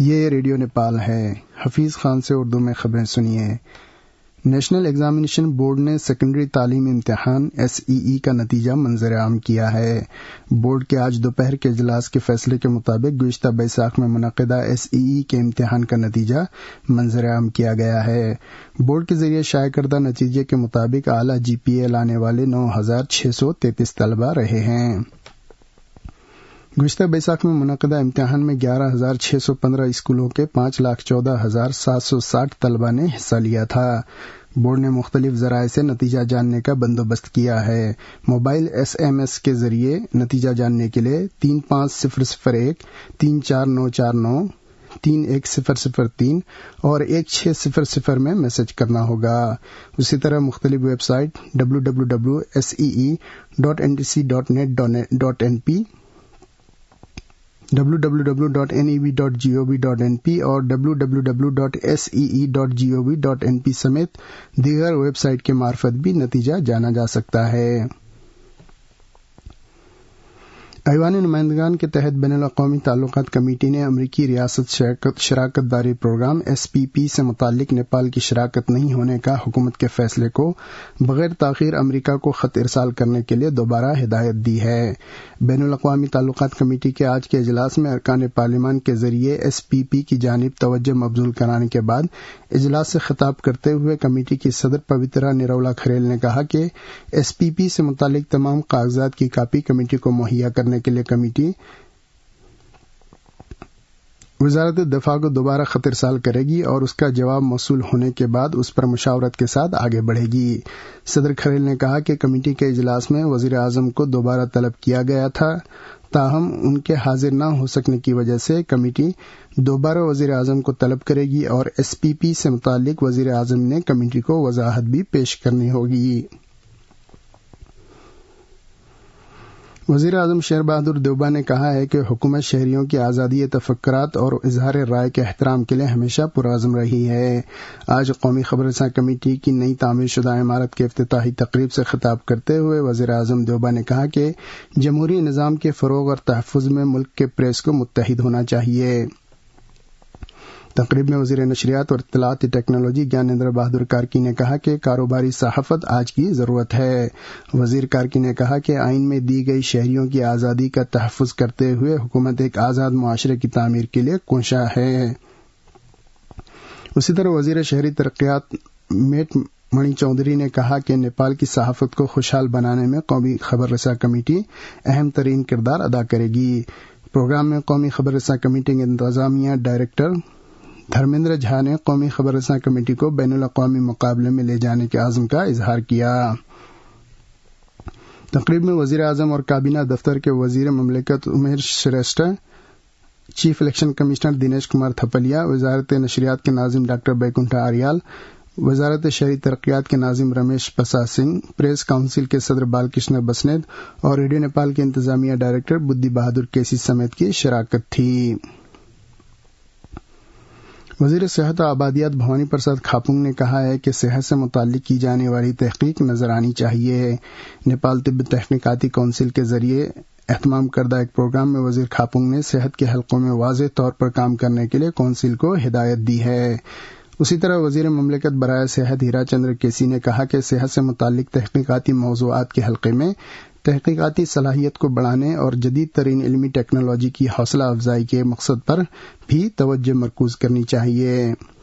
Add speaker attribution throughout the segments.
Speaker 1: یہ ریڈیو نیپال ہے۔ حفیظ خان سے اردو میں خبریں سنیے۔ نیشنل ایگزامینیشن بورڈ نے سیکنڈری تعلیمی امتحان SEE کا نتیجہ منظر عام کیا ہے۔ بورڈ کے آج دوپہر کے اجلاس کے فیصلے کے مطابق گزشتہ بیساکھ میں منعقدہ SEE کے امتحان کا نتیجہ منظر عام کیا گیا ہے۔ بورڈ کے ذریعے شائع کردہ نتیجے کے مطابق اعلیٰ GPA لانے والے 9,633 طلبہ رہے ہیں۔ گزشتہ بیساکھ میں منعقدہ امتحان میں 11,615 اسکولوں کے 5,14,760 طلبہ نے حصہ لیا تھا۔ بورڈ نے مختلف ذرائع سے نتیجہ جاننے کا بندوبست کیا ہے۔ موبائل SMS کے ذریعے نتیجہ جاننے کے لیے 35001 34949 31003 اور 1600 میں میسج کرنا ہوگا۔ اسی طرح مختلف ویب سائٹ www.see.ntc.net.np www.neb.gov.np اور www.see.gov.np سمیت دیگر ویب سائٹ کے مارفت بھی نتیجہ جانا جا سکتا ہے۔ ایوان نمائندگان کے تحت بین الاقوامی تعلقات کمیٹی نے امریکی ریاست شراکت داری پروگرام SPP سے متعلق نیپال کی شراکت نہیں ہونے کا حکومت کے فیصلے کو بغیر تاخیر امریکہ کو خط ارسال کرنے کے لیے دوبارہ ہدایت دی ہے۔ بین الاقوامی تعلقات کمیٹی کے آج کے اجلاس میں ارکان پارلیمان کے ذریعے SPP کی جانب توجہ مبذول کرانے کے بعد اجلاس سے خطاب کرتے ہوئے کمیٹی کی صدر پوترا نیرولا کھریل نے کہا کہ SPP سے متعلق تمام کاغذات کی کاپی کمیٹی کو مہیا کرنے کے لیے کمیٹی وزارت دفاع کو دوبارہ خط ارسال کرے گی اور اس کا جواب موصول ہونے کے بعد اس پر مشاورت کے ساتھ آگے بڑھے گی۔ صدر کھریل نے کہا کہ کمیٹی کے اجلاس میں وزیر اعظم کو دوبارہ طلب کیا گیا تھا، تاہم ان کے حاضر نہ ہو سکنے کی وجہ سے کمیٹی دوبارہ وزیر اعظم کو طلب کرے گی اور SPP سے متعلق وزیر اعظم نے کمیٹی کو وضاحت بھی پیش کرنی ہوگی۔ وزیر اعظم شیر بہادر دیوبا نے کہا ہے کہ حکومت شہریوں کی آزادی تفکرات اور اظہار رائے کے احترام کے لیے ہمیشہ پرعزم رہی ہے۔ آج قومی خبر رساں کمیٹی کی نئی تعمیر شدہ عمارت کے افتتاحی تقریب سے خطاب کرتے ہوئے وزیر اعظم دیوبا نے کہا کہ جمہوری نظام کے فروغ اور تحفظ میں ملک کے پریس کو متحد ہونا چاہیے۔ تقریب میں وزیر نشریات اور اطلاعاتی ٹیکنالوجی گیانیندر بہادر کارکی نے کہا کہ کاروباری صحافت آج کی ضرورت ہے۔ وزیر کارکی نے کہا کہ آئین میں دی گئی شہریوں کی آزادی کا تحفظ کرتے ہوئے حکومت ایک آزاد معاشرے کی تعمیر کے لیے کوشاں ہے۔ اسی طرح وزیر شہری ترقیات میٹ منی چودھری نے کہا کہ نیپال کی صحافت کو خوشحال بنانے میں قومی خبر رساں کمیٹی اہم ترین کردار ادا کرے گی۔ پروگرام میں قومی خبر رساں کمیٹی کے انتظامیہ ڈائریکٹر دھرمیندر جھا نے قومی خبر رساں کمیٹی کو بین الاقوامی مقابلے میں لے جانے کے عزم کا اظہار کیا۔ تقریب میں وزیر اعظم اور کابینہ دفتر کے وزیر مملکت Amir Shrestha, chief election commissioner Dinesh Kumar Thapaliya, وزارت نشریات کے ناظم ڈاکٹر بیکنٹھا آریال، وزارت شہری ترقیات کے ناظم رمیش پرساد سنگھ، پریس کونسل کے صدر بالکرشن بسنید اور ریڈیو نیپال کے انتظامیہ ڈائریکٹر بدھی بہادر کیسی سمیت کی شراکت تھی۔ وزیر صحت و آبادیات بھوانی پرساد کھاپونگ نے کہا ہے کہ صحت سے متعلق کی جانے والی تحقیق نظر آنی چاہیے۔ نیپال طب تحقیقاتی کونسل کے ذریعے اہتمام کردہ ایک پروگرام میں وزیر کھاپونگ نے صحت کے حلقوں میں واضح طور پر کام کرنے کے لیے کونسل کو ہدایت دی ہے۔ اسی طرح وزیر مملکت برائے صحت ہیرا چندر کیسی نے کہا کہ صحت سے متعلق تحقیقاتی موضوعات کے حلقے میں تحقیقاتی صلاحیت کو بڑھانے اور جدید ترین علمی ٹیکنالوجی کی حوصلہ افزائی کے مقصد پر بھی توجہ مرکوز کرنی چاہیے۔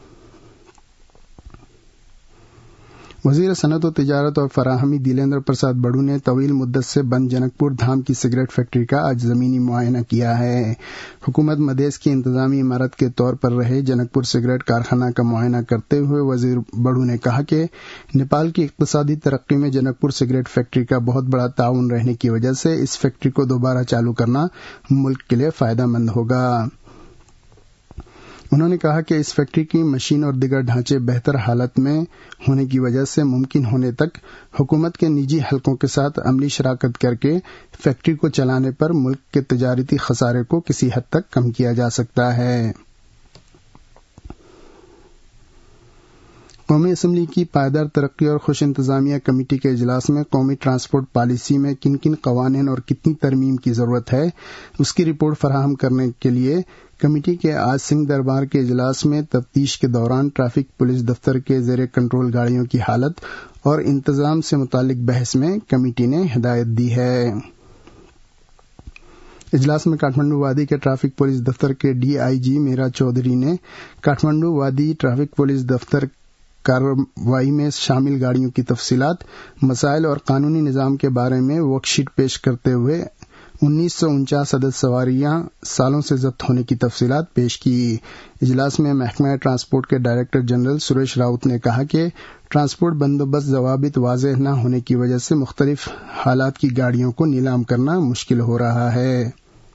Speaker 1: وزیر صنعت و تجارت اور فراہمی دیلیندر پرساد بڑو نے طویل مدت سے بند جنک پور دھام کی سگریٹ فیکٹری کا آج زمینی معائنہ کیا ہے۔ حکومت مدیس کی انتظامی عمارت کے طور پر رہے جنک پور سگریٹ کارخانہ کا معائنہ کرتے ہوئے وزیر بڑو نے کہا کہ نیپال کی اقتصادی ترقی میں جنک پور سگریٹ فیکٹری کا بہت بڑا تعاون رہنے کی وجہ سے اس فیکٹری کو دوبارہ چالو کرنا ملک کے لیے فائدہ مند ہوگا۔ انہوں نے کہا کہ اس فیکٹری کی مشین اور دیگر ڈھانچے بہتر حالت میں ہونے کی وجہ سے ممکن ہونے تک حکومت کے نجی حلقوں کے ساتھ عملی شراکت کر کے فیکٹری کو چلانے پر ملک کے تجارتی خسارے کو کسی حد تک کم کیا جا سکتا ہے۔ قومی اسمبلی کی پائیدار ترقی اور خوش انتظامیہ کمیٹی کے اجلاس میں قومی ٹرانسپورٹ پالیسی میں کن کن قوانین اور کتنی ترمیم کی ضرورت ہے اس کی رپورٹ فراہم کرنے کے لیے کمیٹی کے آج سنگھ دربار کے اجلاس میں تفتیش کے دوران ٹریفک پولیس دفتر کے زیر کنٹرول گاڑیوں کی حالت اور انتظام سے متعلق بحث میں کمیٹی نے ہدایت دی ہے۔ اجلاس میں کاٹھمنڈو وادی کے ٹریفک پولیس دفتر کے DIG میرا چودھری نے کاٹھمنڈو وادی ٹریفک پولیس دفتر کارروائی میں شامل گاڑیوں کی تفصیلات، مسائل اور قانونی نظام کے بارے میں ورک شیٹ پیش کرتے ہوئے 1949 عدد سواریاں سالوں سے ضبط ہونے کی تفصیلات پیش کی۔ اجلاس میں محکمہ ٹرانسپورٹ کے ڈائریکٹر جنرل سریش راؤت نے کہا کہ ٹرانسپورٹ بندوبست ضوابط واضح نہ ہونے کی وجہ سے مختلف حالات کی گاڑیوں کو نیلام کرنا مشکل ہو رہا ہے۔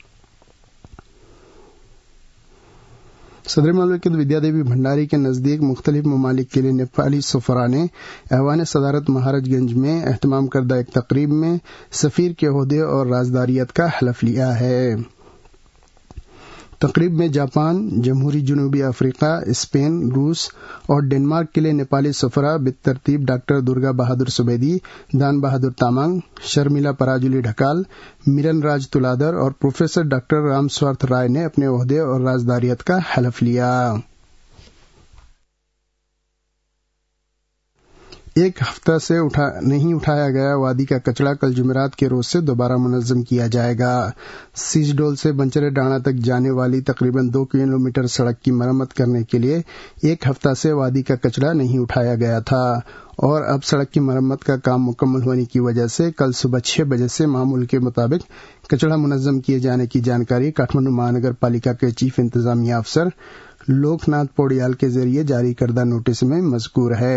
Speaker 1: صدر مملکت ودیا دیوی بھنڈاری کے نزدیک مختلف ممالک کے لیے نیپالی سفراء نے ایوان صدارت مہاراج گنج میں اہتمام کردہ ایک تقریب میں سفیر کے عہدے اور رازداریت کا حلف لیا ہے۔ تقریب میں جاپان، جمہوری جنوبی افریقہ، اسپین، روس اور ڈنمارک کے لیے نیپالی سفراء بالترتیب ڈاکٹر درگا بہادر سبیدی، دان بہادر تامانگ، شرمیلا پراجولی ڈھکال، میرن راج تلادر اور پروفیسر ڈاکٹر رام سوارتھ رائے نے اپنے عہدے اور رازداریت کا حلف لیا۔ ایک ہفتہ سے نہیں اٹھایا گیا وادی کا کچرا کل جمعرات کے روز سے دوبارہ منظم کیا جائے گا۔ سیج ڈول سے بنچرے ڈانا تک جانے والی تقریباً 2 کلومیٹر سڑک کی مرمت کرنے کے لیے ایک ہفتہ سے وادی کا کچرا نہیں اٹھایا گیا تھا اور اب سڑک کی مرمت کا کام مکمل ہونے کی وجہ سے کل صبح 6 بجے سے معمول کے مطابق کچرا منظم کیے جانے کی جانکاری کاٹھمنڈو مہانگر پالیکا کے چیف انتظامیہ افسر لوک ناتھ پوڈیال کے ذریعے جاری کردہ نوٹس میں مذکور ہے۔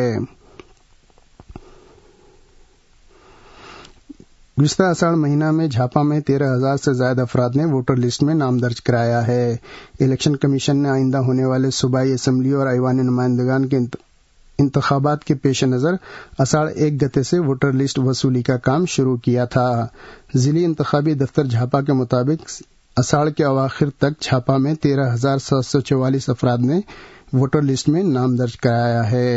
Speaker 1: گزشتہ اساڑھ مہینہ میں جھاپا میں 13,000 سے زائد افراد نے ووٹر لسٹ میں نام درج کرایا ہے۔ الیکشن کمیشن نے آئندہ ہونے والے صوبائی اسمبلی اور ایوان نمائندگان کے انتخابات کے پیش نظر اساڑھ 1 گتے سے ووٹر لسٹ وصولی کا کام شروع کیا تھا۔ ضلعی انتخابی دفتر جھاپا کے مطابق اساڑھ کے اواخر تک جھاپا میں 13,744 افراد نے ووٹر لسٹ میں نام درج کرایا ہے۔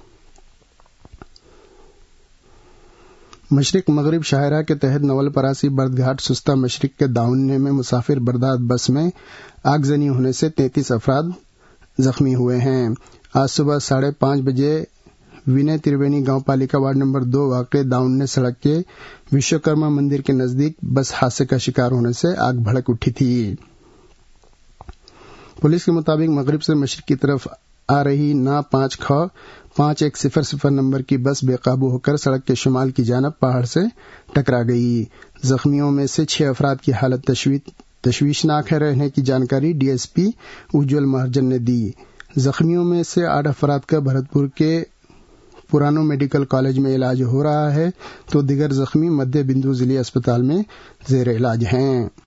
Speaker 1: مشرق مغرب شاہراہ کے تحت نول پراسی بردگھاٹ سستا مشرق کے داؤننے میں مسافر بردار بس میں آگزنی ہونے سے 33 افراد زخمی ہوئے ہیں۔ آج صبح 5:30 بجے وینے تروینی گاؤں پالیکا وارڈ نمبر 2 واقع داؤننے سڑک کے وشوکرما مندر کے نزدیک بس حادثے کا شکار ہونے سے آگ بھڑک اٹھی تھی۔ پولیس کے مطابق مغرب سے مشرق کی طرف آ رہی نا 5100 نمبر کی بس بے قابو ہو کر سڑک کے شمال کی جانب پہاڑ سے ٹکرا گئی۔ زخمیوں میں سے 6 افراد کی حالت تشویشناک ہے رہنے کی جانکاری DSP اجول مہرجن نے دی۔ زخمیوں میں سے 8 افراد کا بھرتپور کے پرانو میڈیکل کالج میں علاج ہو رہا ہے تو دیگر زخمی مدھیہ بندو ضلعی اسپتال میں زیر علاج ہیں۔